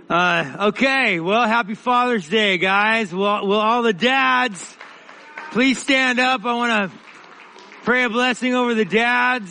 Okay, well, happy Father's Day, guys. Will all the dads please stand up? I want to pray a blessing over the dads.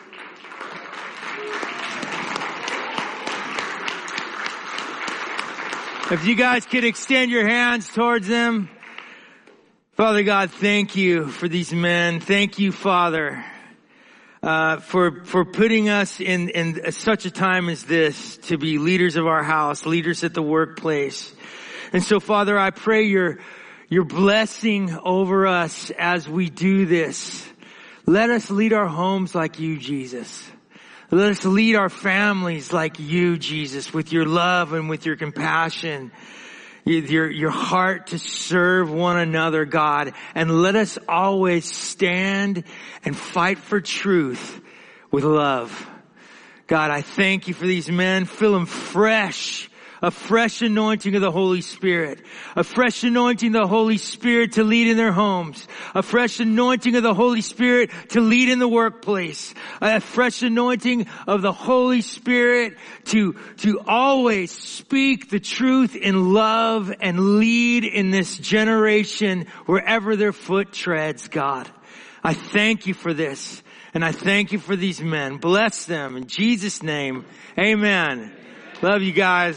If you guys could extend your hands towards them. Father God, thank you for these men. Thank you, Father, for putting us in such a time as this to be leaders of our house, leaders at the workplace. And so, Father, I pray your blessing over us as we do this. Let us lead our homes like you, Jesus. Let us lead our families like you, Jesus, with your love and with your compassion, your heart to serve one another, God. And let us always stand and fight for truth with love. God, I thank you for these men. Fill them fresh. A fresh anointing of the Holy Spirit. A fresh anointing of the Holy Spirit to lead in their homes. A fresh anointing of the Holy Spirit to lead in the workplace. A fresh anointing of the Holy Spirit to always speak the truth in love and lead in this generation wherever their foot treads, God. I thank you for this. And I thank you for these men. Bless them in Jesus' name. Amen. Love you guys.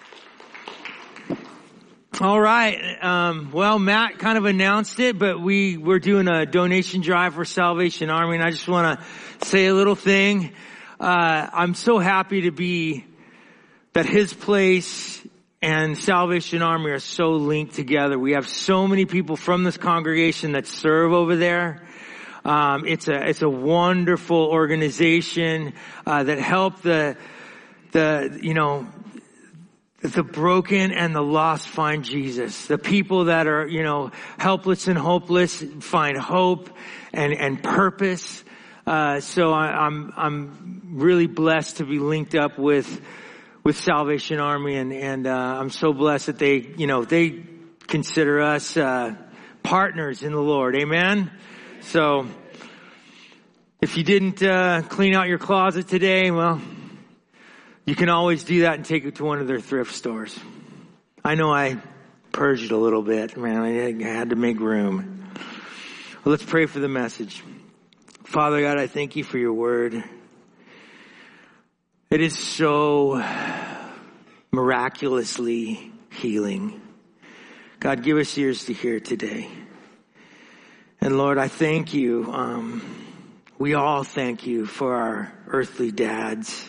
All right. Well, Matt kind of announced it, but we're doing a donation drive for Salvation Army, and I just want to say a little thing. I'm so happy to be that his place and Salvation Army are so linked together. We have so many people from this congregation that serve over there. It's a wonderful organization that help the broken and the lost find Jesus. The people that are, helpless and hopeless find hope and purpose. So I'm really blessed to be linked up with Salvation Army, and I'm so blessed that they consider us partners in the Lord. Amen. So if you didn't clean out your closet today, well, you can always do that and take it to one of their thrift stores. I know I purged a little bit, man. I had to make room. Well, let's pray for the message. Father God, I thank you for your word. It is so miraculously healing. God, give us ears to hear today. And Lord, I thank you. We all thank you for our earthly dads.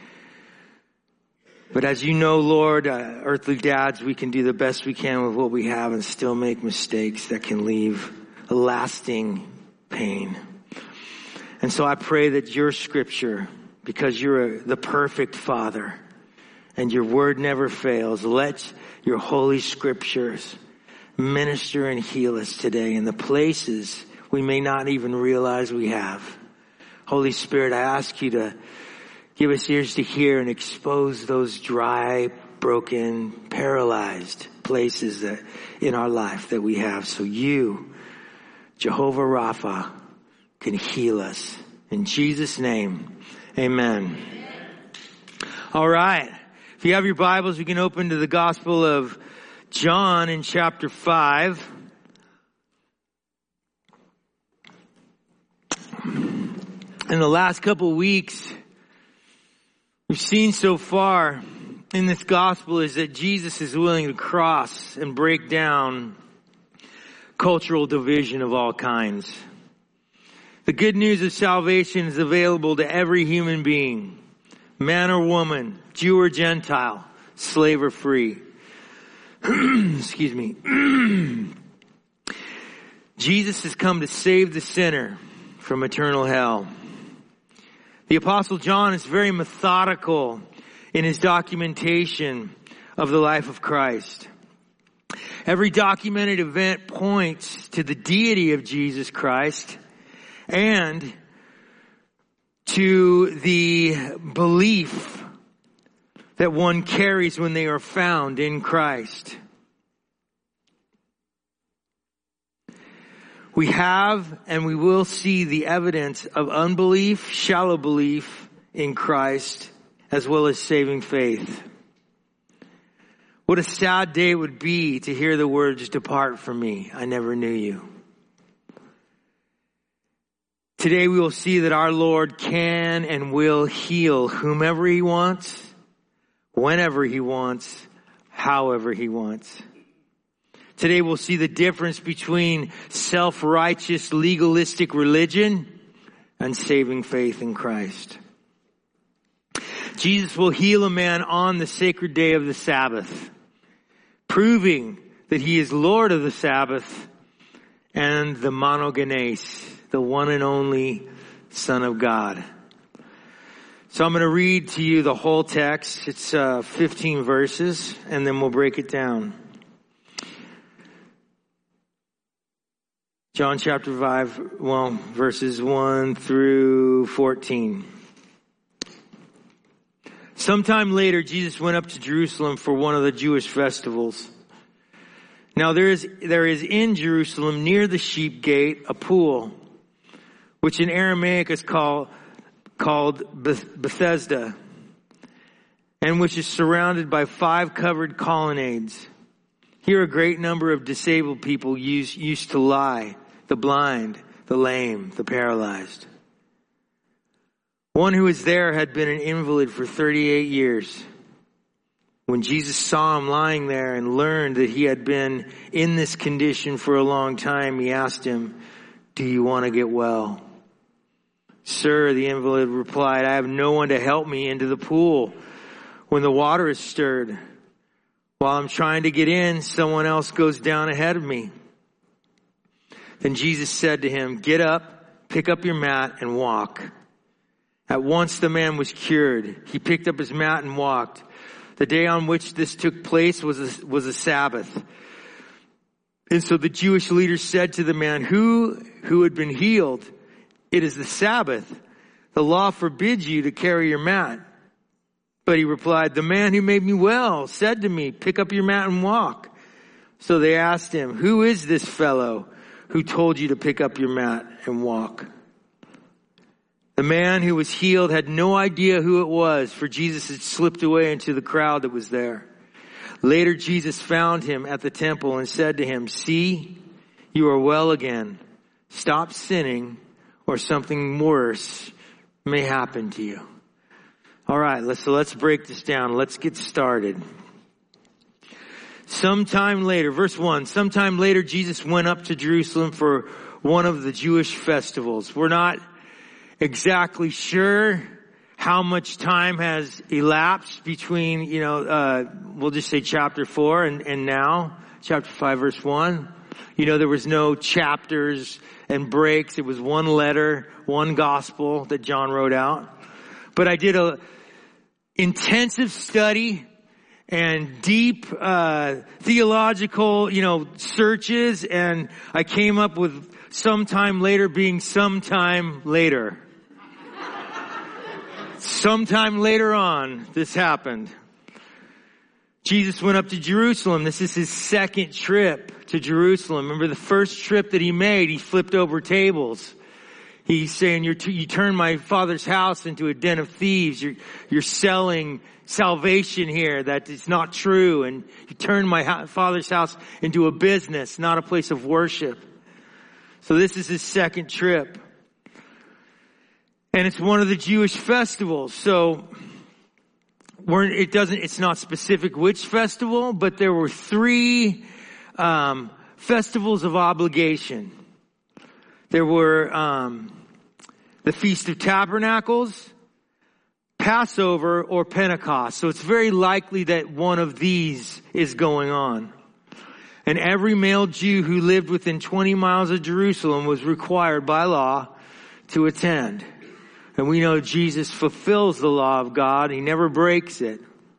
But as you know, Lord, earthly dads, we can do the best we can with what we have and still make mistakes that can leave a lasting pain. And so I pray that your scripture, because you're the perfect Father and your word never fails, let your holy scriptures minister and heal us today in the places we may not even realize we have. Holy Spirit, I ask you to give us ears to hear and expose those dry, broken, paralyzed places that in our life that we have. So you, Jehovah Rapha, can heal us. In Jesus' name, amen. All right. If you have your Bibles, we can open to the Gospel of John in chapter 5. In the last couple of weeks, we've seen so far in this gospel is that Jesus is willing to cross and break down cultural division of all kinds. The good news of salvation is available to every human being, man or woman, Jew or Gentile, slave or free. Excuse me. Jesus has come to save the sinner from eternal hell. The Apostle John is very methodical in his documentation of the life of Christ. Every documented event points to the deity of Jesus Christ and to the belief that one carries when they are found in Christ. We have and we will see the evidence of unbelief, shallow belief in Christ, as well as saving faith. What a sad day it would be to hear the words, "Depart from me, I never knew you." Today we will see that our Lord can and will heal whomever He wants, whenever He wants, however He wants. Today we'll see the difference between self-righteous, legalistic religion and saving faith in Christ. Jesus will heal a man on the sacred day of the Sabbath, proving that He is Lord of the Sabbath and the monogenes, the one and only Son of God. So I'm going to read to you the whole text. It's 15 verses, and then we'll break it down. John chapter 5, verses 1 through 14. Sometime later, Jesus went up to Jerusalem for one of the Jewish festivals. Now there is in Jerusalem near the sheep gate a pool, which in Aramaic is called Bethesda, and which is surrounded by 5 covered colonnades. Here a great number of disabled people used to lie: the blind, the lame, the paralyzed. One who was there had been an invalid for 38 years. When Jesus saw him lying there and learned that he had been in this condition for a long time, He asked him, "Do you want to get well?" "Sir," the invalid replied, "I have no one to help me into the pool when the water is stirred. While I'm trying to get in, someone else goes down ahead of me." Then Jesus said to him, "Get up, pick up your mat, and walk." At once the man was cured. He picked up his mat and walked. The day on which this took place was a Sabbath. And so the Jewish leaders said to the man who had been healed, "It is the Sabbath. The law forbids you to carry your mat." But he replied, "The man who made me well said to me, 'Pick up your mat and walk.'" So they asked him, "Who is this fellow who told you to pick up your mat and walk?" The man who was healed had no idea who it was, for Jesus had slipped away into the crowd that was there. Later Jesus found him at the temple and said to him, "See, you are well again. Stop sinning, or something worse may happen to you." All right, let's break this down. Let's get started. Sometime later, verse 1, sometime later Jesus went up to Jerusalem for one of the Jewish festivals. We're not exactly sure how much time has elapsed between, we'll just say chapter 4 and now, chapter 5, verse 1. There was no chapters and breaks. It was one letter, one gospel that John wrote out. But I did a intensive study and deep theological, searches, and I came up with sometime later being sometime later. Sometime later on, this happened. Jesus went up to Jerusalem. This is His second trip to Jerusalem. Remember the first trip that He made, He flipped over tables. He's saying, you turn my Father's house into a den of thieves. You're selling salvation here. That is not true. And you turn my Father's house into a business, not a place of worship. So this is His second trip. And it's one of the Jewish festivals. So it's not specific which festival, but there were 3 festivals of obligation. There were the Feast of Tabernacles, Passover, or Pentecost. So it's very likely that one of these is going on. And every male Jew who lived within 20 miles of Jerusalem was required by law to attend. And we know Jesus fulfills the law of God. He never breaks it.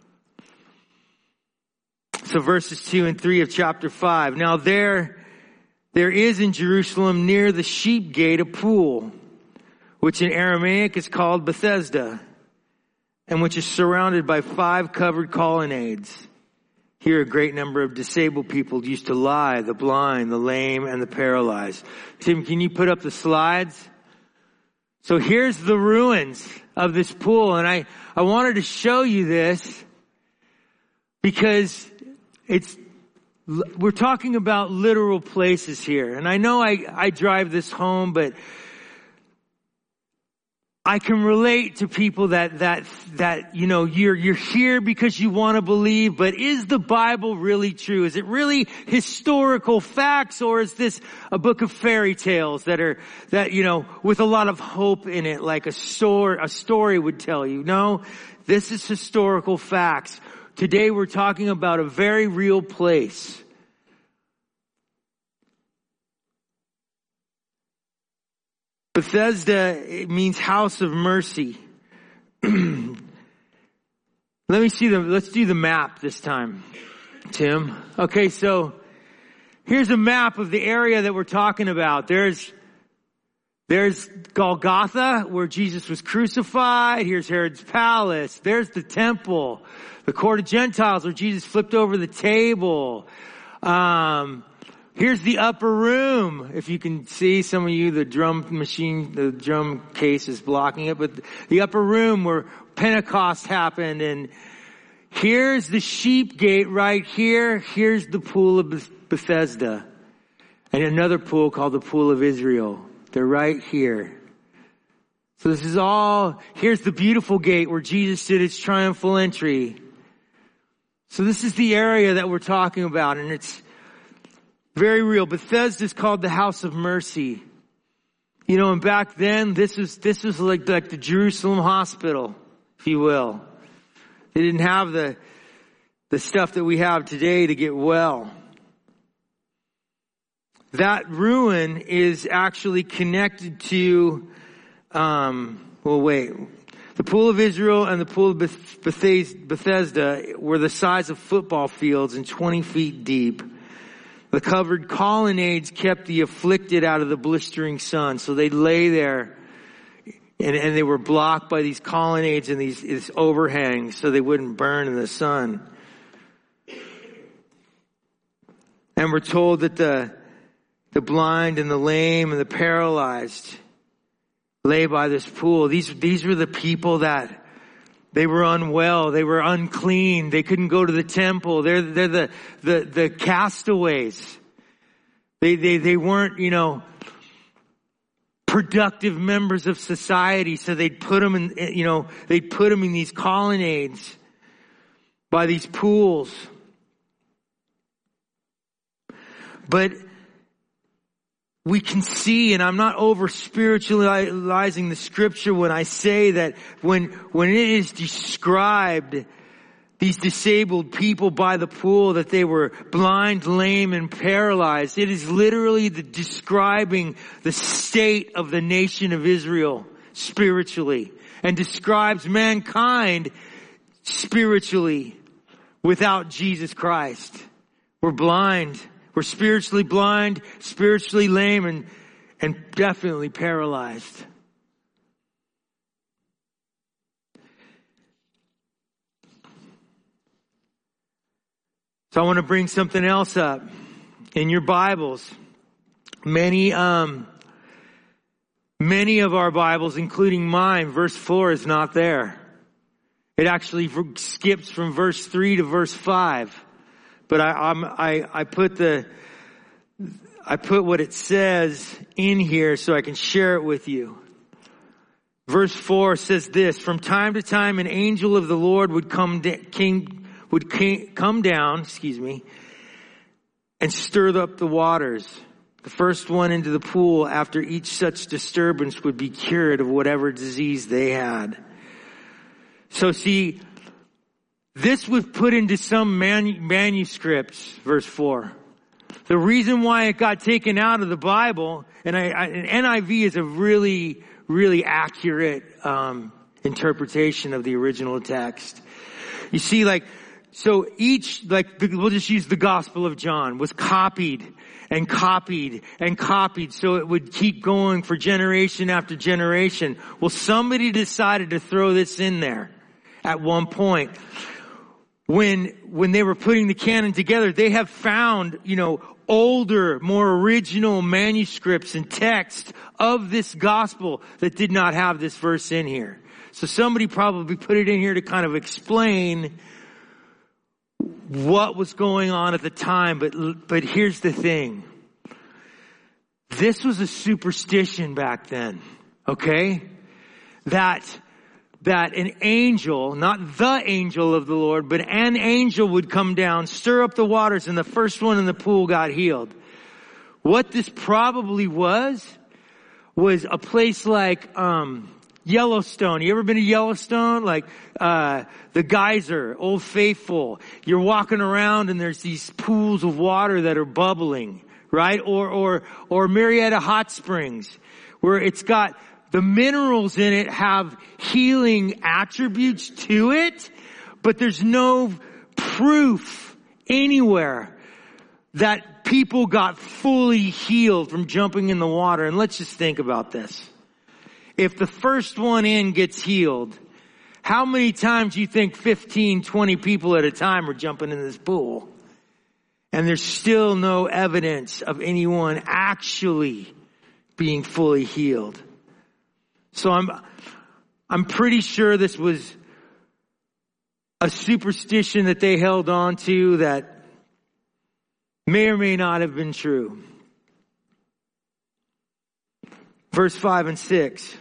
So verses 2 and 3 of chapter 5. Now there is in Jerusalem near the sheep gate a pool, which in Aramaic is called Bethesda, and which is surrounded by 5 covered colonnades. Here a great number of disabled people used to lie: the blind, the lame, and the paralyzed. Tim, can you put up the slides? So here's the ruins of this pool, and I wanted to show you this because we're talking about literal places here. And I know I drive this home, but I can relate to people that, you know, you're here because you want to believe, but is the Bible really true? Is it really historical facts, or is this a book of fairy tales that, you know, with a lot of hope in it, like a story would tell you? No, this is historical facts. Today we're talking about a very real place. Bethesda, it means house of mercy. Let's do the map this time, Tim. Okay, so here's a map of the area that we're talking about. There's Golgotha, where Jesus was crucified. Here's Herod's palace. There's the temple. The court of Gentiles, where Jesus flipped over the table. Here's the upper room. If you can see, some of you, the drum case is blocking it, but the upper room where Pentecost happened. And here's the sheep gate right here. Here's the pool of Bethesda. And another pool called the Pool of Israel. They're right here. So this is all, here's the beautiful gate where Jesus did his triumphal entry. So this is the area that we're talking about, and it's very real. Bethesda is called the house of mercy. You know, and back then, this was like the Jerusalem hospital, if you will. They didn't have the stuff that we have today to get well. That ruin is actually connected to, the Pool of Israel and the Pool of Bethesda were the size of football fields and 20 feet deep. The covered colonnades kept the afflicted out of the blistering sun. So they'd lay there and they were blocked by these colonnades and these overhangs so they wouldn't burn in the sun. And we're told that the blind and the lame and the paralyzed lay by this pool. These were the people that they were unwell. They were unclean. They couldn't go to the temple. They're the castaways. They weren't, you know, productive members of society. So they'd put them in, you know, they'd put them in these colonnades by these pools. But we can see, and I'm not over spiritualizing the scripture when I say that when it is described, these disabled people by the pool, that they were blind, lame, and paralyzed, it is literally describing the state of the nation of Israel spiritually, and describes mankind spiritually without Jesus Christ. We're blind. We're spiritually blind, spiritually lame, and definitely paralyzed. So I want to bring something else up. In your Bibles, many of our Bibles, including mine, verse 4 is not there. It actually skips from verse 3 to verse 5. But I put what it says in here so I can share it with you. Verse 4 says this: from time to time an angel of the Lord would come down, and stir up the waters. The first one into the pool after each such disturbance would be cured of whatever disease they had. So see, this was put into some manuscripts, verse 4. The reason why it got taken out of the Bible, and NIV is a really, really accurate interpretation of the original text. You see, we'll just use the Gospel of John, was copied and copied and copied, so it would keep going for generation after generation. Well, somebody decided to throw this in there at one point. When they were putting the canon together, they have found, you know, older, more original manuscripts and text of this gospel that did not have this verse in here. So somebody probably put it in here to kind of explain what was going on at the time, but here's the thing. This was a superstition back then, okay? That an angel, not the angel of the Lord, but an angel would come down, stir up the waters, and the first one in the pool got healed. What this probably was a place like Yellowstone. You ever been to Yellowstone? Like the geyser, Old Faithful. You're walking around and there's these pools of water that are bubbling, right? Or Marietta Hot Springs, where it's got the minerals in it have healing attributes to it, but there's no proof anywhere that people got fully healed from jumping in the water. And let's just think about this. If the first one in gets healed, how many times do you think 15, 20 people at a time are jumping in this pool? And there's still no evidence of anyone actually being fully healed. So I'm pretty sure this was a superstition that they held on to that may or may not have been true. Verse 5 and 6.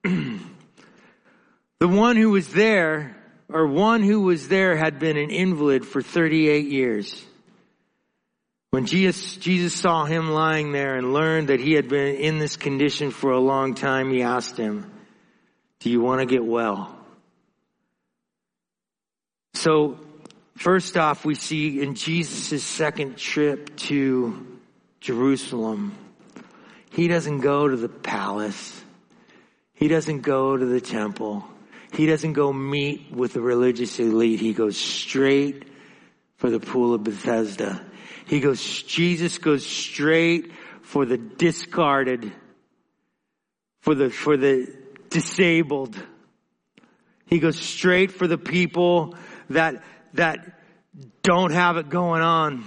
The one who was there had been an invalid for 38 years. When Jesus saw him lying there and learned that he had been in this condition for a long time, he asked him, "Do you want to get well?" So, first off, we see in Jesus' second trip to Jerusalem, he doesn't go to the palace. He doesn't go to the temple. He doesn't go meet with the religious elite. He goes straight for the pool of Bethesda. Jesus goes straight for the discarded, for the disabled. He goes straight for the people that don't have it going on.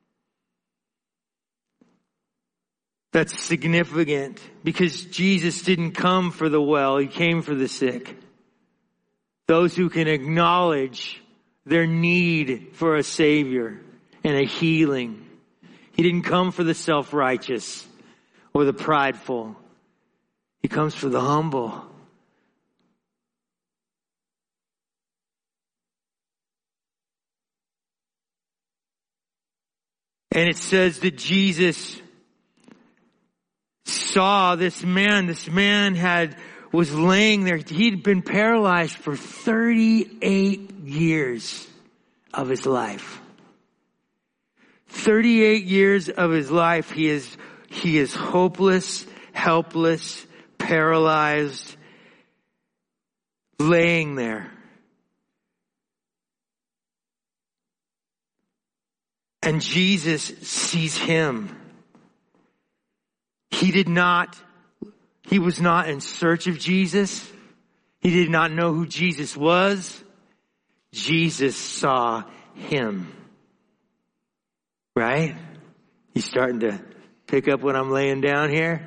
That's significant because Jesus didn't come for the well. He came for the sick. Those who can acknowledge their need for a Savior and a healing. He didn't come for the self-righteous or the prideful. He comes for the humble. And it says that Jesus saw this man. This man was laying there. He'd been paralyzed for 38 years of his life. 38 years of his life, he is hopeless, helpless, paralyzed, laying there. And Jesus sees him. He was not in search of Jesus. He did not know who Jesus was. Jesus saw him. Right? You starting to pick up what I'm laying down here?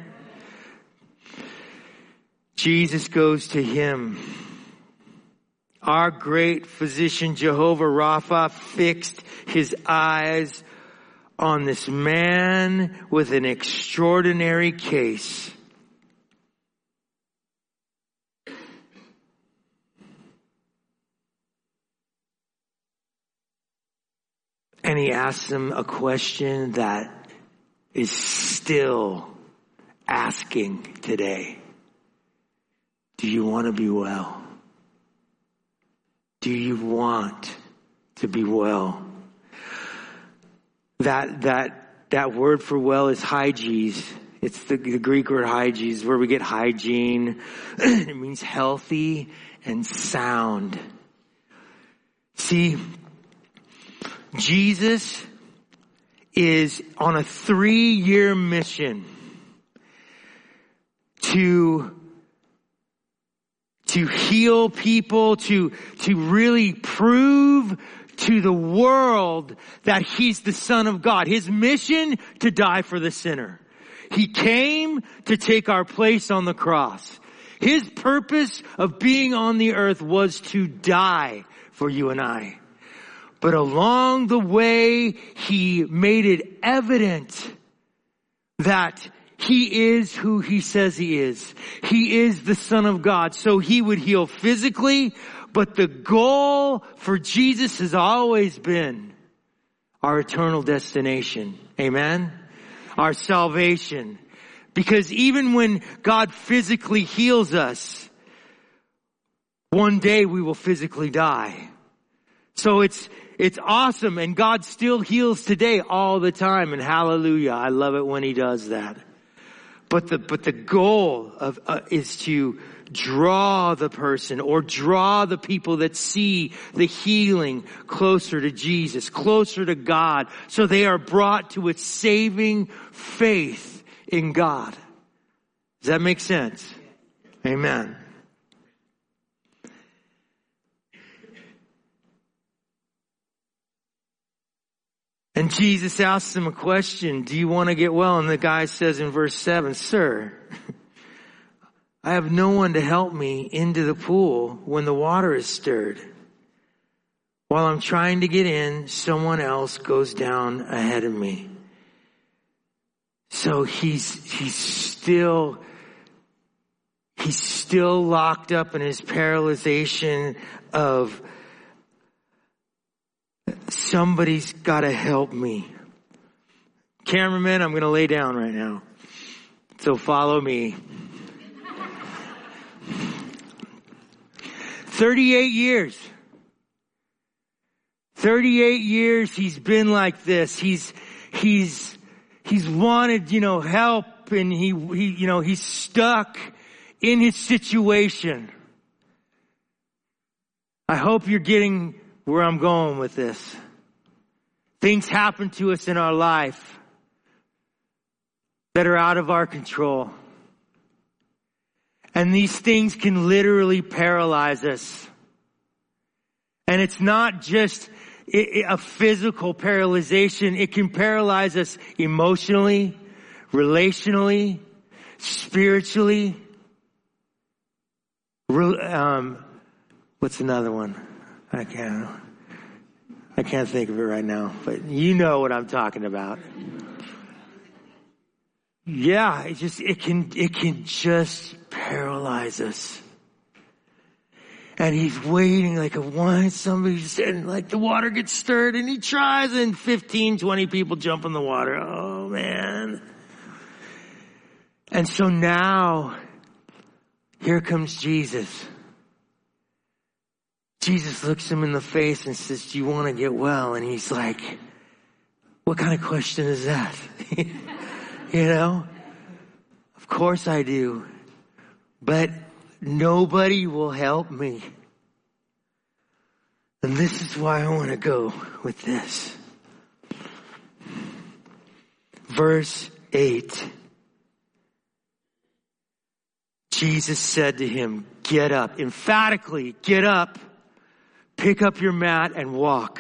Jesus goes to him. Our great physician Jehovah Rapha fixed his eyes on this man with an extraordinary case. And he asks him a question that is still asking today. Do you want to be well? Do you want to be well? That word for well is hyges. It's the Greek word hyges, where we get hygiene. It means healthy and sound. See, Jesus is on a 3-year mission to heal people, to really prove to the world that he's the Son of God. His mission to die for the sinner. He came to take our place on the cross. His purpose of being on the earth was to die for you and I. But along the way, he made it evident that he is who he says he is. He is the Son of God. So he would heal physically, but the goal for Jesus has always been our eternal destination. Amen? Our salvation. Because even when God physically heals us, one day we will physically die. So it's awesome, and God still heals today all the time, and hallelujah. I love it when he does that. But the goal is to draw the person or draw the people that see the healing closer to Jesus, closer to God, so they are brought to a saving faith in God. Does that make sense? Amen. And Jesus asks him a question, do you want to get well? And the guy says in verse 7, Sir, I have no one to help me into the pool when the water is stirred. While I'm trying to get in, someone else goes down ahead of me. So he's still locked up in his paralyzation of somebody's got to help me. Cameraman, I'm going to lay down right now. So follow me. 38 years. 38 years he's been like this. He's wanted, help, and he's stuck in his situation. I hope you're getting where I'm going with this. Things happen to us in our life that are out of our control. And these things can literally paralyze us. And it's not just a physical paralyzation. It can paralyze us emotionally, relationally, spiritually. What's another one? I can't think of it right now, but you know what I'm talking about. Yeah, it can just paralyze us. And he's waiting like somebody's and like the water gets stirred and he tries and 15, 20 people jump in the water. Oh man. And so now here comes Jesus. Jesus looks him in the face and says, do you want to get well? And he's like, what kind of question is that? Of course I do. But nobody will help me. And this is why I want to go with this. Verse 8. Jesus said to him, get up. Emphatically, get up. Pick up your mat and walk.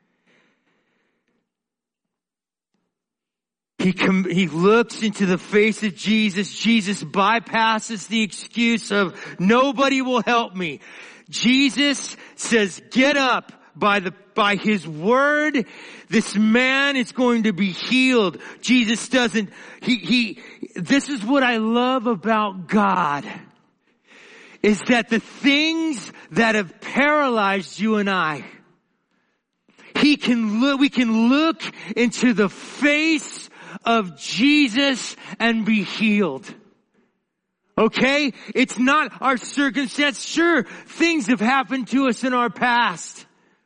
He looks into the face of Jesus. Jesus bypasses the excuse of nobody will help me. Jesus says, get up. By his word, this man is going to be healed. Jesus doesn't, this is what I love about God. Is that the things that have paralyzed you and I, we can look into the face of Jesus and be healed. Okay? It's not our circumstance. Sure, things have happened to us in our past.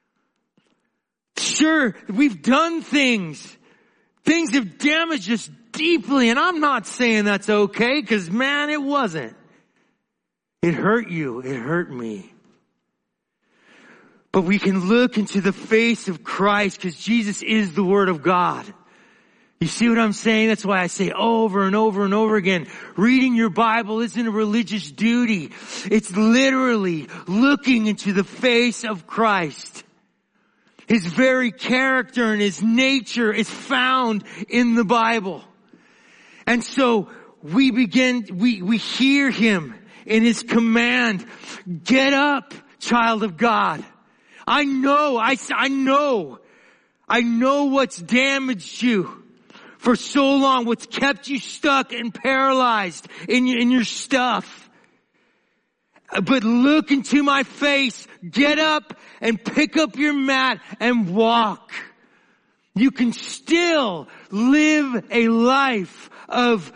Sure, we've done things. Things have damaged us deeply, and I'm not saying that's okay, because man, it wasn't. It hurt you. It hurt me. But we can look into the face of Christ because Jesus is the Word of God. You see what I'm saying? That's why I say over and over and over again, reading your Bible isn't a religious duty. It's literally looking into the face of Christ. His very character and his nature is found in the Bible. And so we hear him in his command, get up, child of God. I know what's damaged you for so long, what's kept you stuck and paralyzed in your stuff. But look into my face, get up and pick up your mat and walk. You can still live a life of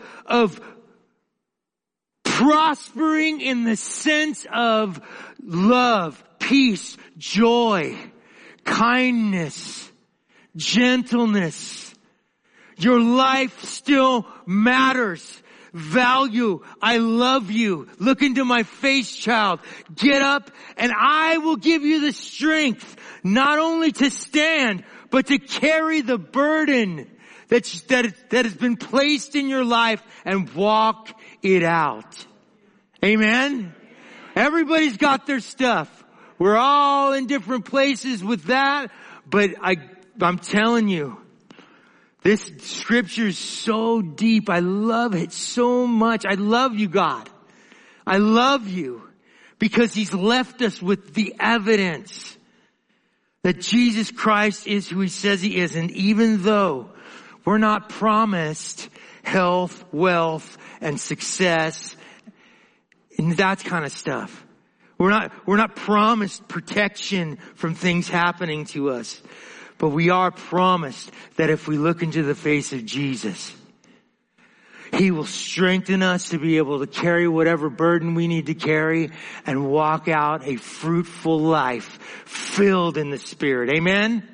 prospering in the sense of love, peace, joy, kindness, gentleness. Your life still matters. Value. I love you. Look into my face, child. Get up and I will give you the strength not only to stand, but to carry the burden that has been placed in your life and walk it out. Amen? Everybody's got their stuff. We're all in different places with that, but I'm telling you, this scripture is so deep. I love it so much. I love you, God. I love you because He's left us with the evidence that Jesus Christ is who He says He is. And even though we're not promised health, wealth, and success, and that kind of stuff. We're not promised protection from things happening to us. But we are promised that if we look into the face of Jesus, He will strengthen us to be able to carry whatever burden we need to carry and walk out a fruitful life filled in the Spirit. Amen?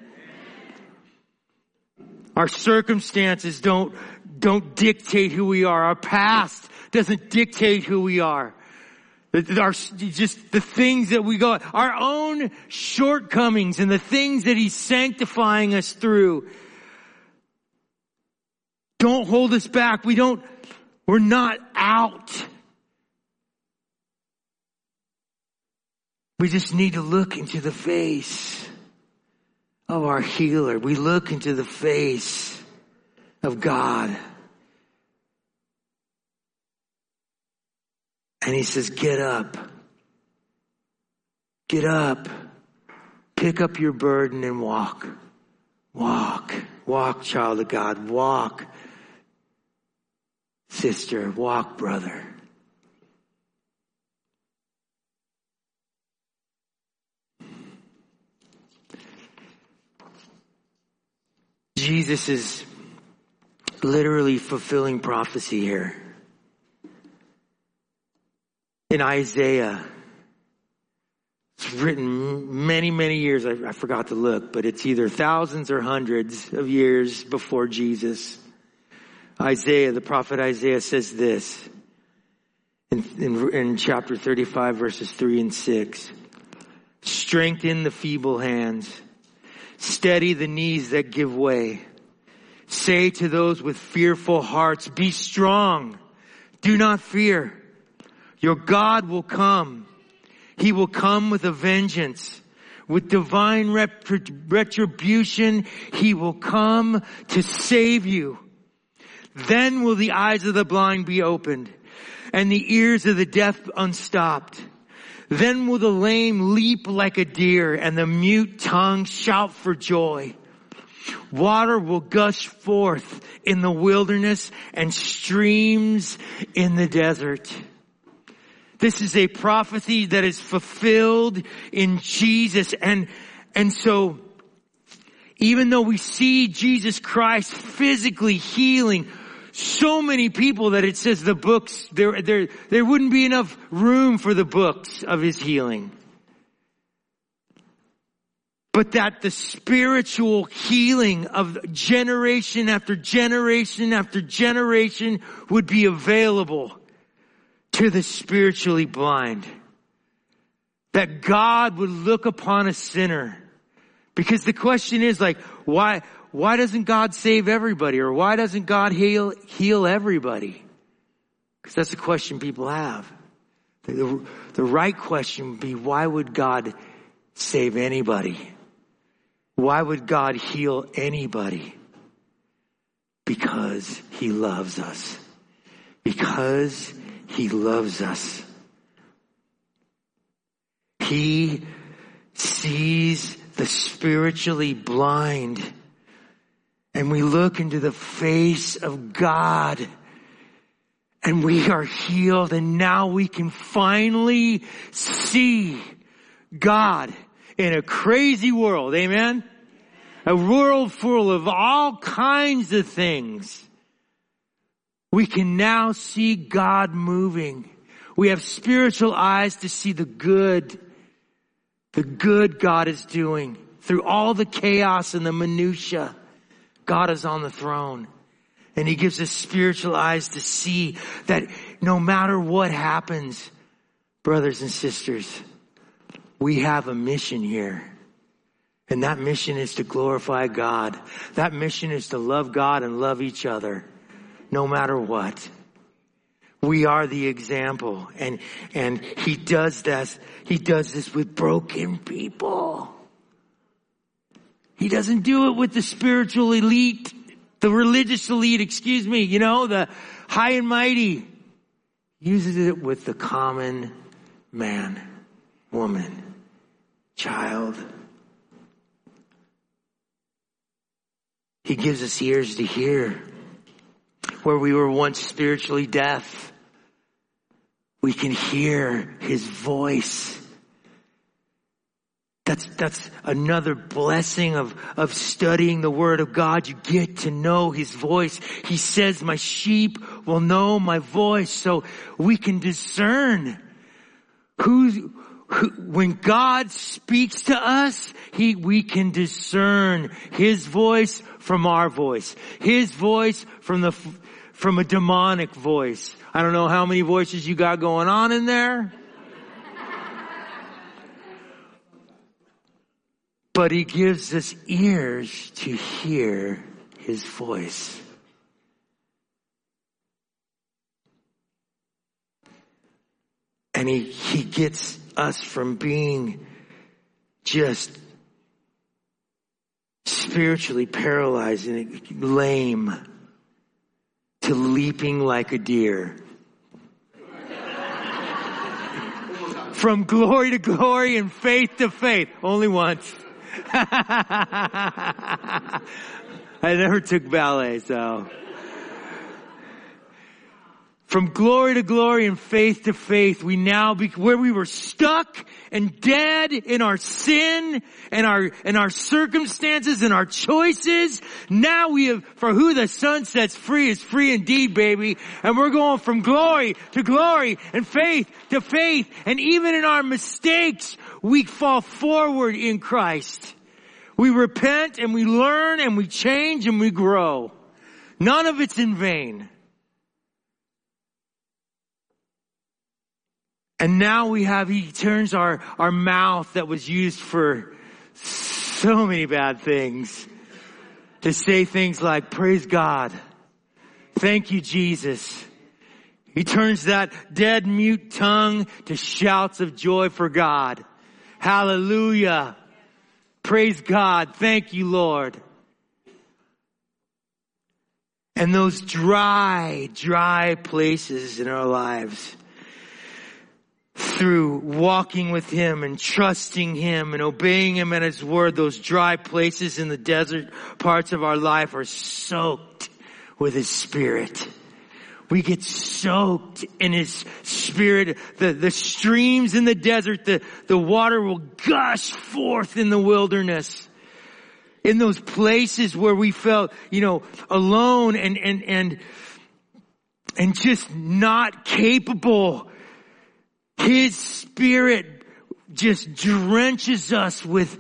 Our circumstances don't dictate who we are. Our past doesn't dictate who we are. Just the things that we go, our own shortcomings and the things that He's sanctifying us through don't hold us back. We're not out. We just need to look into the face of our healer. We look into the face of God. And He says, get up. Get up. Pick up your burden and walk. Walk. Walk, child of God. Walk, sister. Walk, brother. Jesus is literally fulfilling prophecy here. In Isaiah, it's written many, many years. I forgot to look, but it's either thousands or hundreds of years before Jesus. Isaiah, the prophet Isaiah says this in chapter 35, verses 3 and 6. Strengthen the feeble hands. Steady the knees that give way. Say to those with fearful hearts, be strong. Do not fear. Your God will come. He will come with a vengeance. With divine retribution, He will come to save you. Then will the eyes of the blind be opened and the ears of the deaf unstopped. Then will the lame leap like a deer and the mute tongue shout for joy. Water will gush forth in the wilderness and streams in the desert. This is a prophecy that is fulfilled in Jesus. And so even though we see Jesus Christ physically healing so many people that it says the books, there wouldn't be enough room for the books of His healing. But that the spiritual healing of generation after generation after generation would be available to the spiritually blind. That God would look upon a sinner. Because the question is why doesn't God save everybody? Or why doesn't God heal everybody? Because that's a question people have. The right question would be, why would God save anybody? Why would God heal anybody? Because He loves us. Because He loves us. He sees the spiritually blind. And we look into the face of God and we are healed, and now we can finally see God in a crazy world. Amen? A world full of all kinds of things. We can now see God moving. We have spiritual eyes to see the good God is doing. Through all the chaos and the minutia, God is on the throne. And He gives us spiritual eyes to see that no matter what happens, brothers and sisters, we have a mission here. And that mission is to glorify God. That mission is to love God and love each other, no matter what. We are the example. And He does this. He does this with broken people. He doesn't do it with the spiritual elite, the religious elite, the high and mighty. He uses it with the common man, woman, child. He gives us ears to hear. Where we were once spiritually deaf, we can hear His voice. That's another blessing of studying the Word of God. You get to know His voice. He says, my sheep will know my voice. So we can discern when God speaks to us, we can discern His voice from our voice. His voice from a demonic voice. I don't know how many voices you got going on in there. But He gives us ears to hear His voice. And He gets us from being just spiritually paralyzed and lame to leaping like a deer. From glory to glory and faith to faith. Only once. I never took ballet, so. From glory to glory and faith to faith, we now where we were stuck and dead in our sin and our circumstances and our choices. Now we have, for who the Son sets free is free indeed, baby. And we're going from glory to glory and faith to faith. And even in our mistakes, we fall forward in Christ. We repent and we learn and we change and we grow. None of it's in vain. And now He turns our mouth that was used for so many bad things to say things like, praise God. Thank you, Jesus. He turns that dead, mute tongue to shouts of joy for God. Hallelujah. Praise God. Thank you, Lord. And those dry places in our lives, through walking with Him and trusting Him and obeying Him at His word, those dry places in the desert parts of our life are soaked with His Spirit. We get soaked in His Spirit. The streams in the desert, the water will gush forth in the wilderness. In those places where we felt, alone and just not capable, His Spirit just drenches us with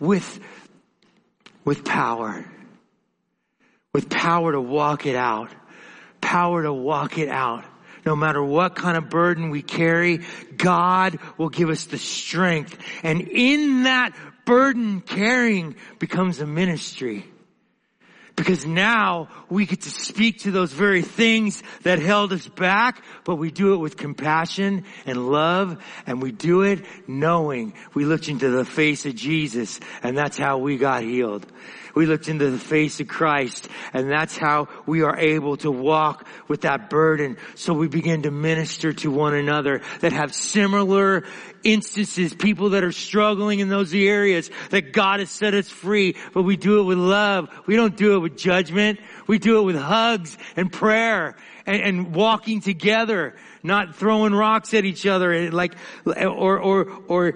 power. With power to walk it out. Power to walk it out. No matter what kind of burden we carry, God will give us the strength. And in that burden carrying becomes a ministry. Because now we get to speak to those very things that held us back, but we do it with compassion and love, and we do it knowing we looked into the face of Jesus, and that's how we got healed. We looked into the face of Christ, and that's how we are able to walk with that burden. So we begin to minister to one another that have similar instances, people that are struggling in those areas, that God has set us free, but we do it with love. We don't do it with judgment. We do it with hugs and prayer and walking together, not throwing rocks at each other and or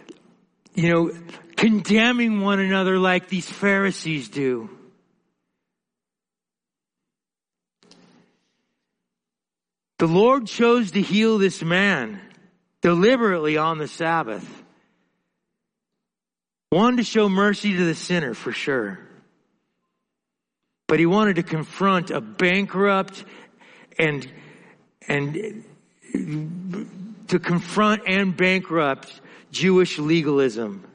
condemning one another like these Pharisees do. The Lord chose to heal this man deliberately on the Sabbath. Wanted to show mercy to the sinner for sure. But he wanted to confront a bankrupt and to confront and bankrupt Jewish legalism.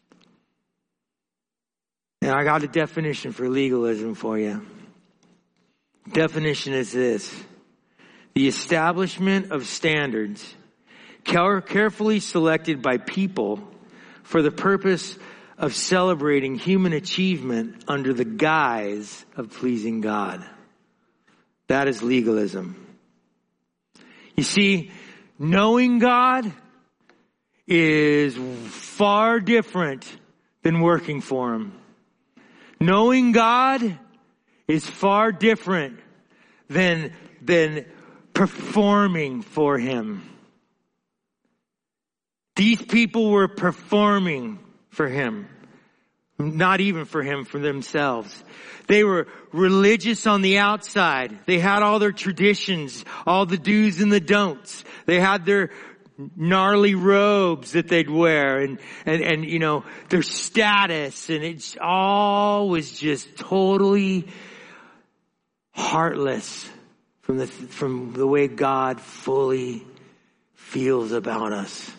And I got a definition for legalism for you. Definition is this: the establishment of standards carefully selected by people for the purpose of celebrating human achievement under the guise of pleasing God. That is legalism. You see, knowing God is far different than working for Him. Knowing God is far different than performing for Him. These people were performing for Him. Not even for Him, for themselves. They were religious on the outside. They had all their traditions, all the do's and the don'ts. They had their gnarly robes that they'd wear and their status, and it all was just totally heartless from the way God fully feels about us.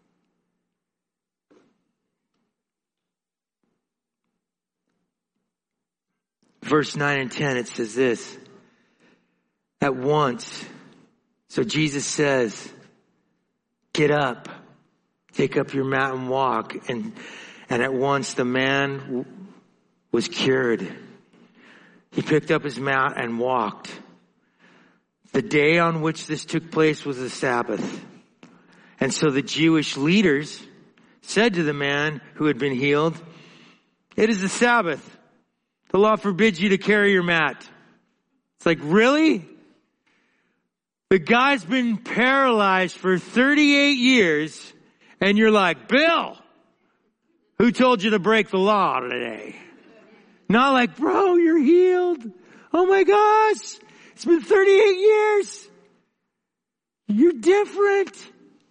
Verse 9 and 10, it says this: at once, so Jesus says, get up, take up your mat and walk. And at once the man was cured. He picked up his mat and walked. The day on which this took place was the Sabbath. And so the Jewish leaders said to the man who had been healed, it is the Sabbath. The law forbids you to carry your mat. It's like, really? The guy's been paralyzed for 38 years, and you're like, Bill, who told you to break the law today? Not like, bro, you're healed. Oh my gosh, it's been 38 years. You're different.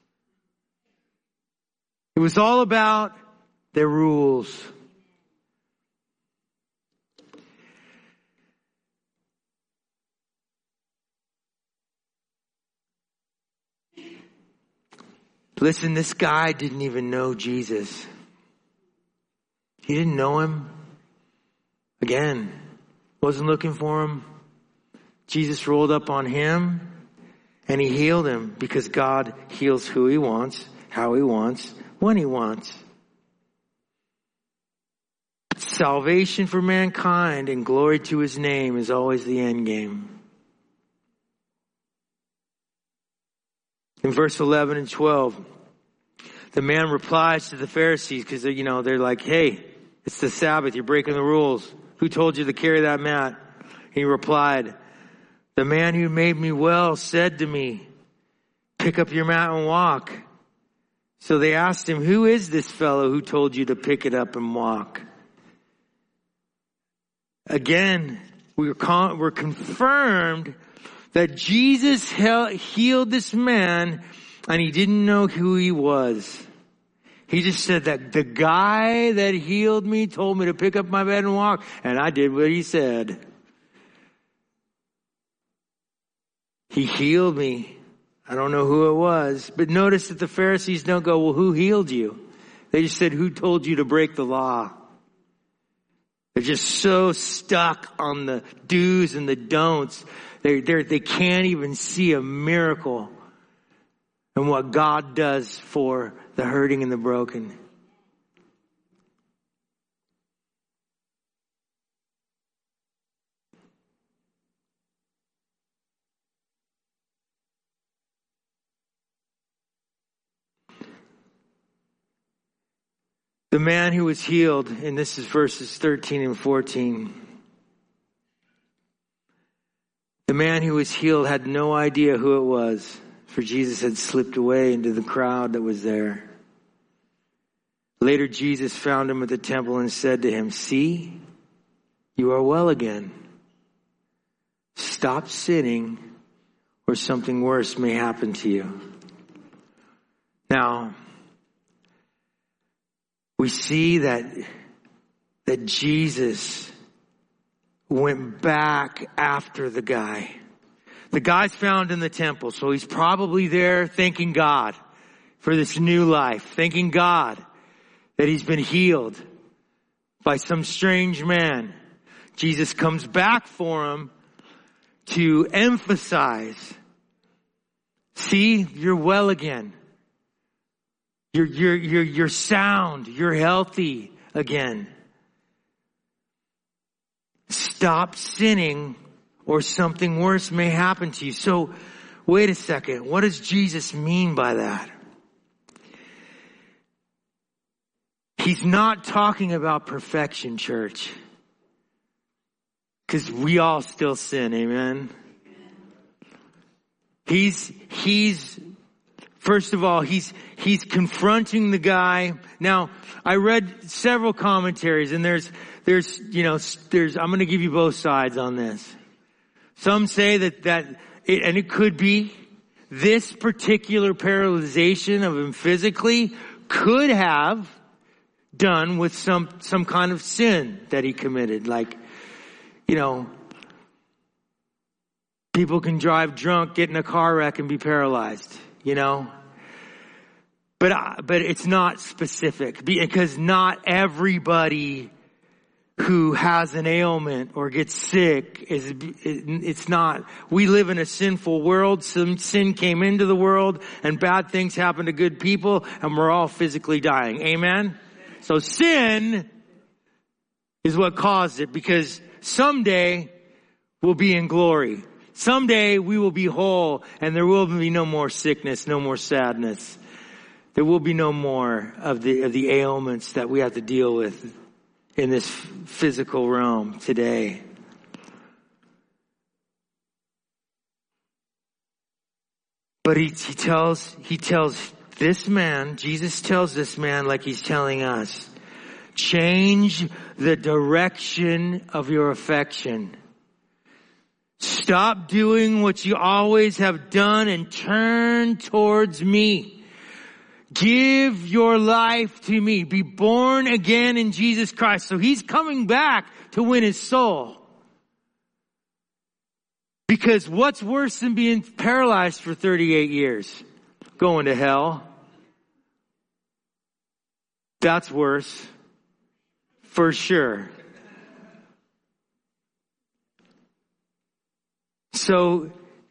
It was all about their rules. Listen, this guy didn't even know Jesus. He didn't know Him. Again, wasn't looking for Him. Jesus rolled up on him and He healed him, because God heals who He wants, how He wants, when He wants. Salvation for mankind and glory to His name is always the end game. In verse 11 and 12, the man replies to the Pharisees, because they're like, hey, it's the Sabbath, you're breaking the rules. Who told you to carry that mat? He replied, the man who made me well said to me, pick up your mat and walk. So they asked him, who is this fellow who told you to pick it up and walk? Again, we're confirmed that Jesus healed this man, and He didn't know who he was. He just said that the guy that healed me told me to pick up my bed and walk, and I did what he said. He healed me. I don't know who it was. But notice that the Pharisees don't go, well, who healed you? They just said, who told you to break the law? They're just so stuck on the do's and the don'ts. They can't even see a miracle and what God does for the hurting and the broken. The man who was healed, and this is verses 13 and 14. The man who was healed had no idea who it was, for Jesus had slipped away into the crowd that was there. Later, Jesus found him at the temple and said to him, "See, you are well again. Stop sinning, or something worse may happen to you." Now, we see that Jesus went back after the guy. The guy's found in the temple, so he's probably there thanking God for this new life, thanking God that he's been healed by some strange man. Jesus comes back for him to emphasize, "See, you're well again. You're sound. You're healthy again. Stop sinning, or something worse may happen to you." So, wait a second. What does Jesus mean by that? He's not talking about perfection, church. Because we all still sin, amen? First of all, he's confronting the guy. Now, I read several commentaries, and I'm going to give you both sides on this. Some say that it could be this particular paralyzation of him physically could have done with some kind of sin that he committed. Like, people can drive drunk, get in a car wreck, and be paralyzed. But it's not specific, because not everybody who has an ailment or gets sick it's not. We live in a sinful world. Some sin came into the world, and bad things happen to good people, and we're all physically dying. Amen? So sin is what caused it, because someday we'll be in glory. Someday we will be whole, and there will be no more sickness, no more sadness. There will be no more of the ailments that we have to deal with in this physical realm today. But he tells this man, Jesus tells this man, like he's telling us, change the direction of your affection. Stop doing what you always have done and turn towards me. Give your life to me. Be born again in Jesus Christ. So he's coming back to win his soul. Because what's worse than being paralyzed for 38 years? Going to hell. That's worse. For sure. So,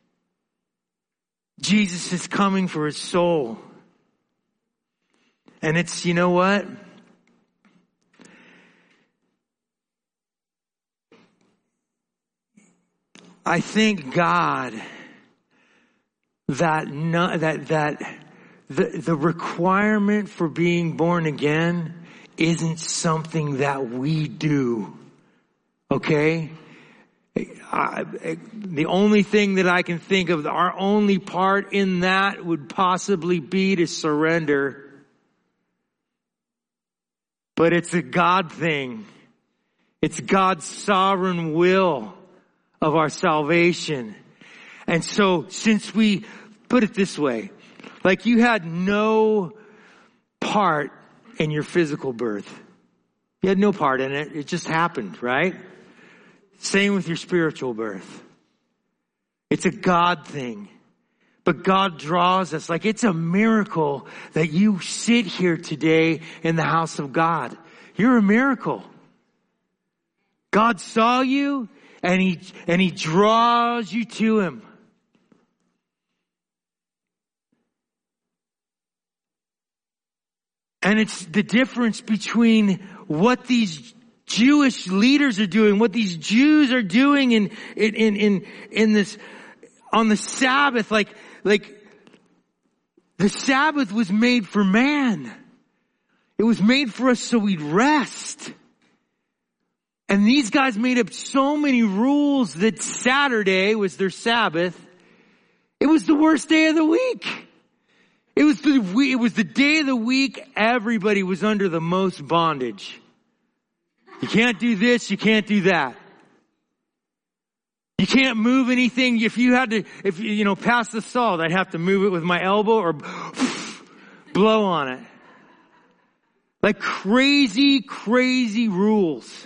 Jesus is coming for his soul. And it's, you know what? I thank God that the requirement for being born again isn't something that we do. Okay? The only thing that I can think of, our only part in that would possibly be to surrender. But it's a God thing. It's God's sovereign will of our salvation. And so, since we put it this way, like you had no part in your physical birth. You had no part in it. It just happened, right? Same with your spiritual birth. It's a God thing. But God draws us. Like, it's a miracle that you sit here today in the house of God. You're a miracle. God saw you and he draws you to him. And it's the difference between what these Jewish leaders are doing, what these Jews are doing in this, on the Sabbath, like the Sabbath was made for man. It was made for us so we'd rest. And these guys made up so many rules that Saturday was their Sabbath. It was the worst day of the week. It was the day of the week everybody was under the most bondage. You can't do this, you can't do that. You can't move anything. If you pass the salt, I'd have to move it with my elbow or blow on it. Like crazy, crazy rules.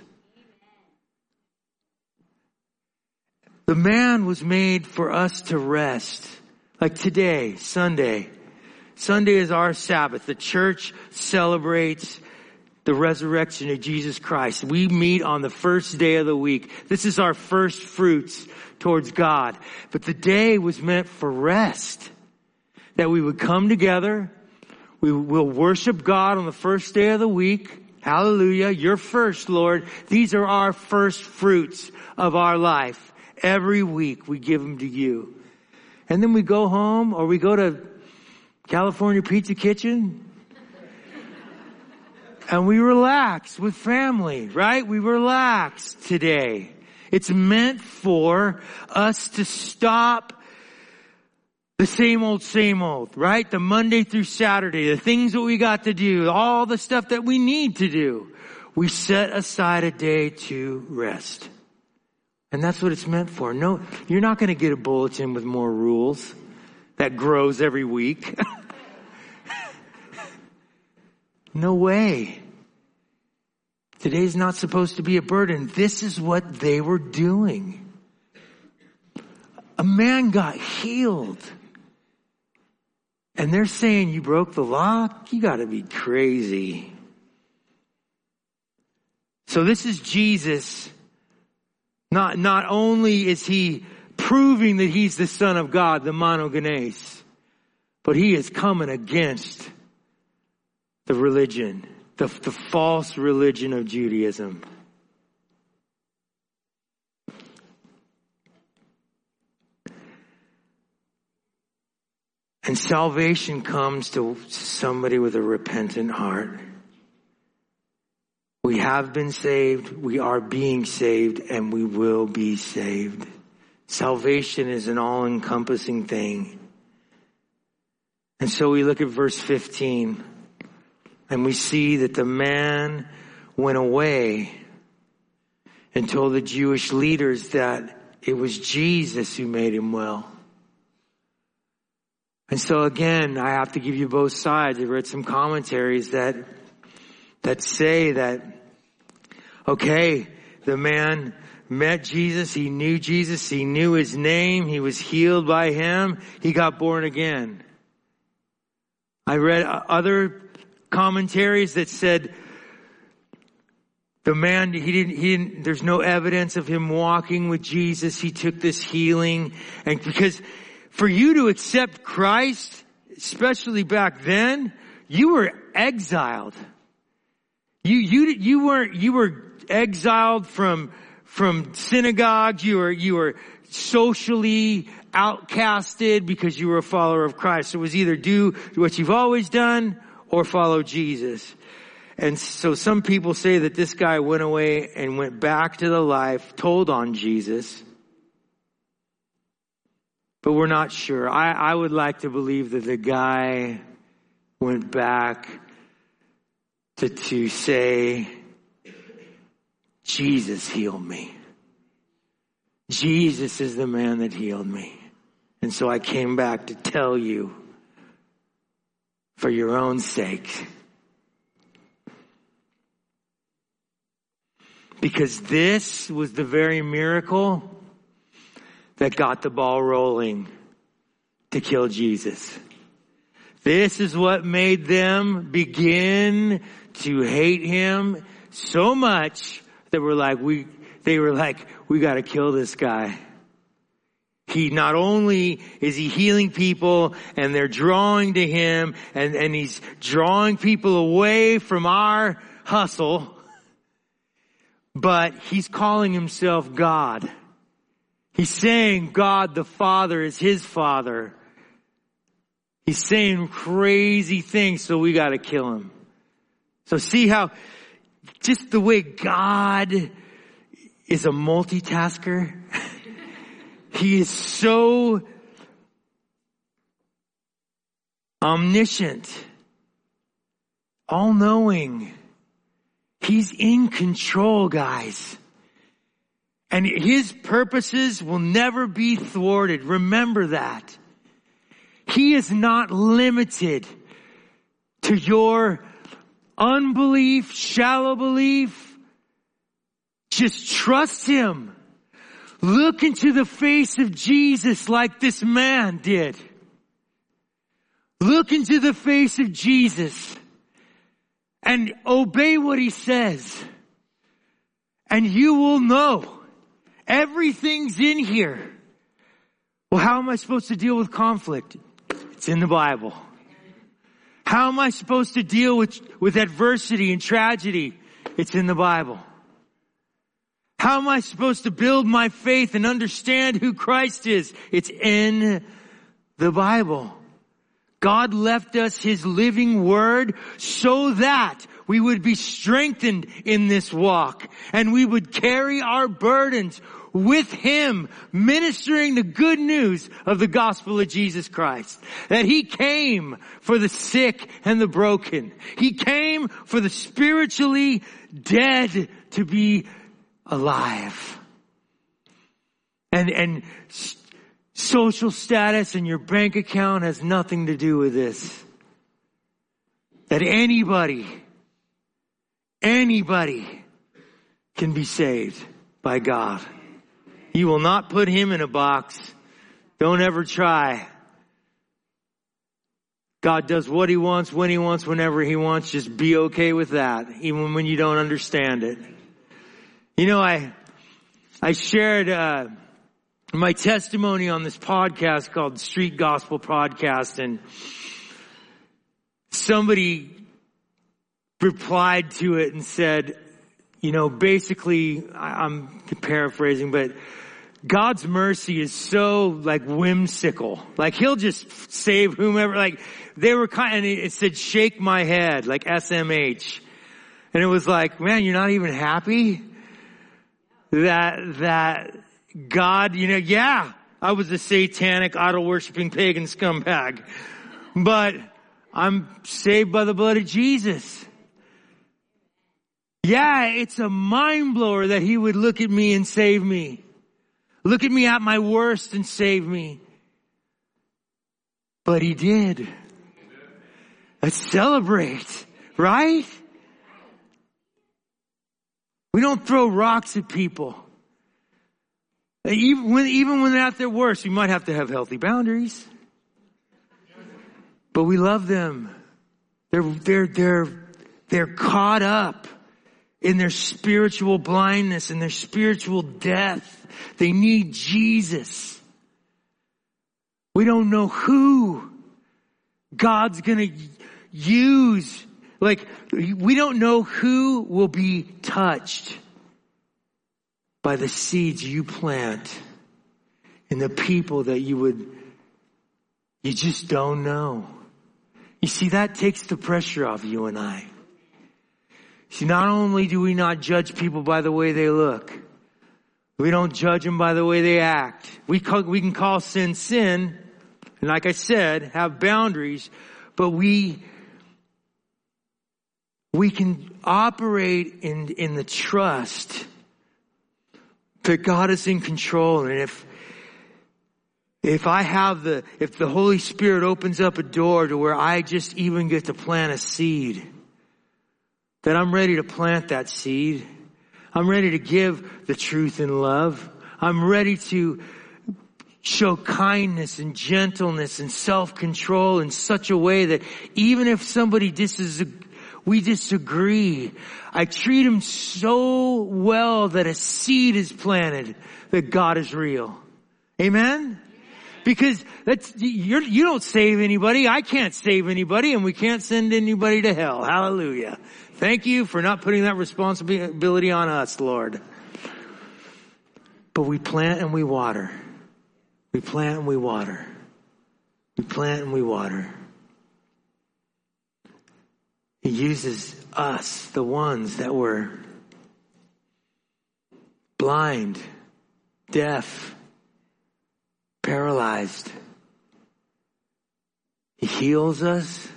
The man was made for us to rest. Like today, Sunday. Sunday is our Sabbath. The church celebrates the resurrection of Jesus Christ. We meet on the first day of the week. This is our first fruits towards God. But the day was meant for rest. That we would come together. We will worship God on the first day of the week. Hallelujah. You're first, Lord. These are our first fruits of our life. Every week we give them to you. And then we go home or we go to California Pizza Kitchen and we relax with family, right? We relax today. It's meant for us to stop the same old, right? The Monday through Saturday, the things that we got to do, all the stuff that we need to do. We set aside a day to rest. And that's what it's meant for. No, you're not going to get a bulletin with more rules that grows every week. No way. Today's not supposed to be a burden. This is what they were doing. A man got healed. And they're saying, you broke the law? You got to be crazy. So this is Jesus. Not only is he proving that he's the Son of God, the monogenes, but he is coming against the religion, the false religion of Judaism. And salvation comes to somebody with a repentant heart. We have been saved, we are being saved, and we will be saved. Salvation is an all-encompassing thing. And so we look at verse 15, and we see that the man went away and told the Jewish leaders that it was Jesus who made him well. And so again, I have to give you both sides. I read some commentaries that say that, okay, the man met Jesus, he knew Jesus, he knew his name, he was healed by him, he got born again. I read other commentaries that said the man, he didn't, there's no evidence of him walking with Jesus. He took this healing. And because for you to accept Christ, especially back then, you were exiled. You were exiled from synagogues. You were socially outcasted because you were a follower of Christ. So it was either do what you've always done or follow Jesus. And so some people say that this guy went away and went back to the life, told on Jesus. But we're not sure. I would like to believe that the guy went back to say, Jesus healed me. Jesus is the man that healed me. And so I came back to tell you for your own sake. Because this was the very miracle that got the ball rolling to kill Jesus. This is what made them begin to hate him so much that they were like, we got to kill this guy. He not only is he healing people and they're drawing to him and he's drawing people away from our hustle, but he's calling himself God. He's saying God the Father is his Father. He's saying crazy things, so we got to kill him. So see how just the way God is a multitasker. He is so omniscient, all-knowing. He's in control, guys. And his purposes will never be thwarted. Remember that. He is not limited to your unbelief, shallow belief. Just trust him. Look into the face of Jesus like this man did. Look into the face of Jesus and obey what he says. And you will know everything's in here. Well, how am I supposed to deal with conflict? It's in the Bible. How am I supposed to deal with adversity and tragedy? It's in the Bible. How am I supposed to build my faith and understand who Christ is? It's in the Bible. God left us his living word so that we would be strengthened in this walk and we would carry our burdens with him, ministering the good news of the gospel of Jesus Christ. That he came for the sick and the broken. He came for the spiritually dead to be alive. And social status and your bank account has nothing to do with this. That anybody can be saved by God. You will not put him in a box. Don't ever try. God does what he wants, when he wants, whenever he wants. Just be okay with that, even when you don't understand it. You know, I shared my testimony on this podcast called Street Gospel Podcast, and somebody replied to it and said, you know, basically, I'm paraphrasing, but God's mercy is so like whimsical. Like he'll just save whomever, like they were and it said, shake my head, like SMH. And it was like, man, you're not even happy that God, you know, yeah, I was a satanic, idol-worshiping pagan scumbag, but I'm saved by the blood of Jesus. Yeah, it's a mind blower that he would look at me and save me. Look at me at my worst and save me. But he did. Let's celebrate, right? We don't throw rocks at people. Even when they're at their worst, we might have to have healthy boundaries. But we love them. They're caught up in their spiritual blindness and their spiritual death. They need Jesus. We don't know who God's gonna use. Like, we don't know who will be touched by the seeds you plant and the people that you just don't know. You see, that takes the pressure off you and I. See, not only do we not judge people by the way they look, we don't judge them by the way they act. We can call sin, sin, and like I said, have boundaries, but we can operate in the trust that God is in control. And if the Holy Spirit opens up a door to where I just even get to plant a seed, then I'm ready to plant that seed. I'm ready to give the truth in love. I'm ready to show kindness and gentleness and self-control in such a way that even if somebody we disagree, I treat them so well that a seed is planted that God is real. Amen? Because you don't save anybody. I can't save anybody, and we can't send anybody to hell. Hallelujah. Thank you for not putting that responsibility on us, Lord. But we plant and we water. We plant and we water. We plant and we water. He uses us, the ones that were blind, deaf, paralyzed. He heals us,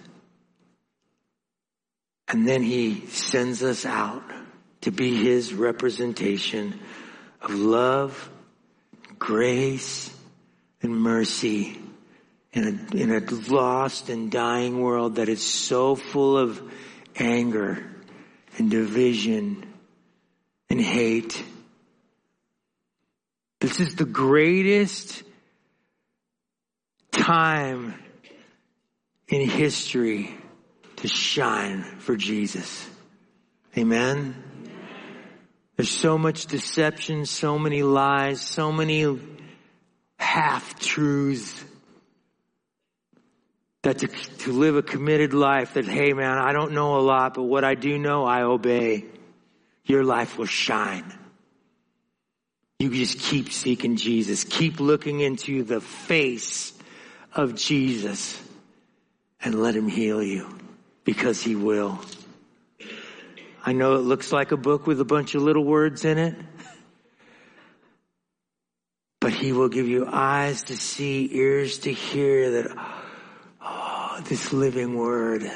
and then he sends us out to be his representation of love, grace, and mercy in a lost and dying world that is so full of anger and division and hate. This is the greatest time in history to shine for Jesus. Amen? There's so much deception, so many lies, so many half-truths. That to live a committed life that, hey man, I don't know a lot, but what I do know, I obey. Your life will shine. You just keep seeking Jesus. Keep looking into the face of Jesus and let him heal you, because he will. I know it looks like a book with a bunch of little words in it, but he will give you eyes to see, ears to hear that, this living word,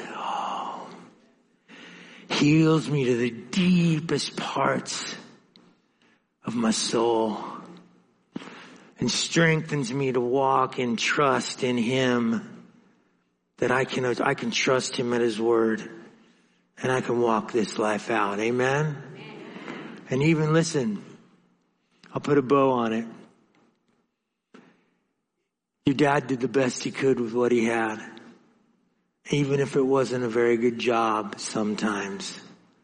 heals me to the deepest parts of my soul and strengthens me to walk in trust in him, that I can trust him at his word and I can walk this life out. Amen? And even listen, I'll put a bow on it. Your dad did the best he could with what he had. Even if it wasn't a very good job sometimes.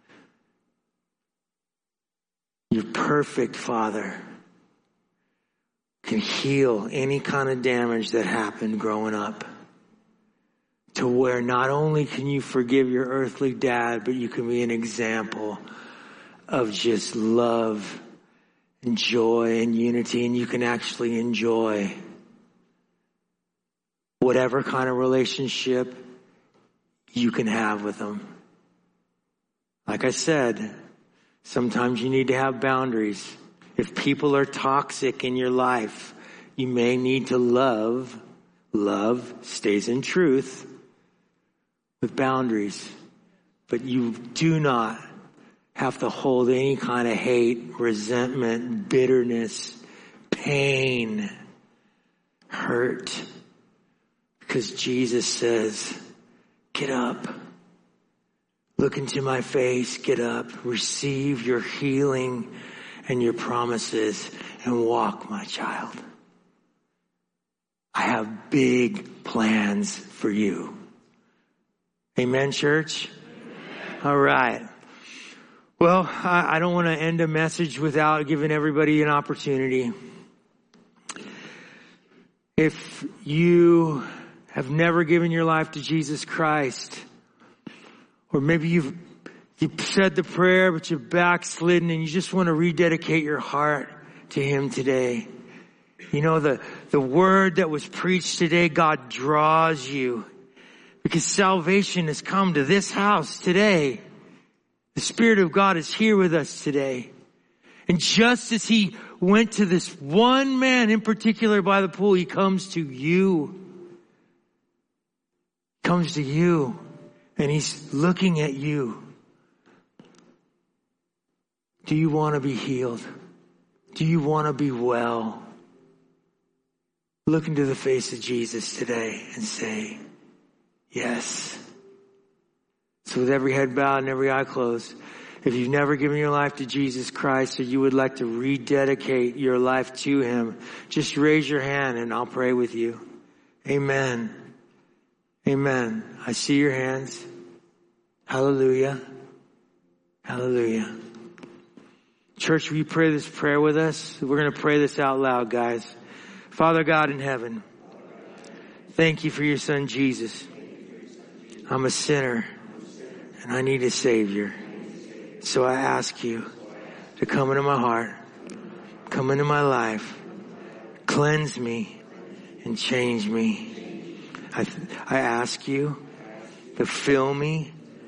Your perfect Father can heal any kind of damage that happened growing up. To where not only can you forgive your earthly dad, but you can be an example of just love and joy and unity, and you can actually enjoy whatever kind of relationship you can have with them. Like I said, sometimes you need to have boundaries. If people are toxic in your life, you may need to love. Love stays in truth with boundaries. But you do not have to hold any kind of hate, resentment, bitterness, pain, hurt. Because Jesus says, get up. Look into my face. Get up. Receive your healing and your promises and walk, my child. I have big plans for you. Amen, church? Amen. All right. Well, I don't want to end a message without giving everybody an opportunity. If you have never given your life to Jesus Christ, or maybe you've said the prayer, but you've backslidden and you just want to rededicate your heart to him today. You know, the word that was preached today, God draws you because salvation has come to this house today. The Spirit of God is here with us today. And just as he went to this one man in particular by the pool, he comes to you. Comes to you. And he's looking at you. Do you want to be healed? Do you want to be well? Look into the face of Jesus today and say, yes. So with every head bowed and every eye closed, if you've never given your life to Jesus Christ or you would like to rededicate your life to him, just raise your hand and I'll pray with you. Amen. Amen. I see your hands. Hallelujah. Hallelujah. Church, will you pray this prayer with us? We're going to pray this out loud, guys. Father God in heaven, thank you for your son Jesus. I'm a sinner and I need a Savior. So I ask you to come into my heart, come into my life, cleanse me and change me. I ask you to fill me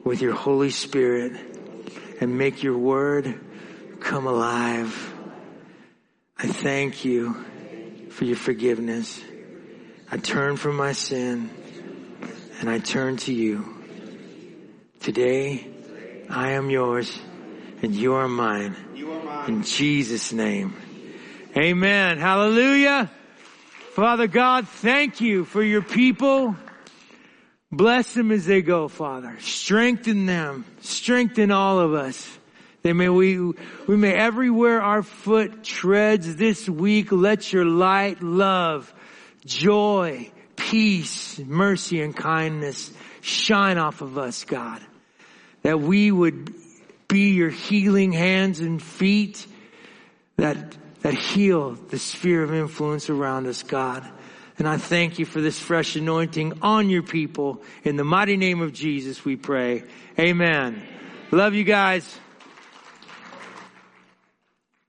with your Holy Spirit and make your word come alive. I thank you for your forgiveness. I turn from my sin and I turn to you. Today, I am yours and you are mine. In Jesus' name. Amen. Hallelujah. Father God, thank you for your people. Bless them as they go, Father. Strengthen them. Strengthen all of us. That we may everywhere our foot treads this week, let your light, love, joy, peace, mercy, and kindness shine off of us, God. That we would be your healing hands and feet that heal the sphere of influence around us, God. And I thank you for this fresh anointing on your people. In the mighty name of Jesus we pray. Amen. Love you guys.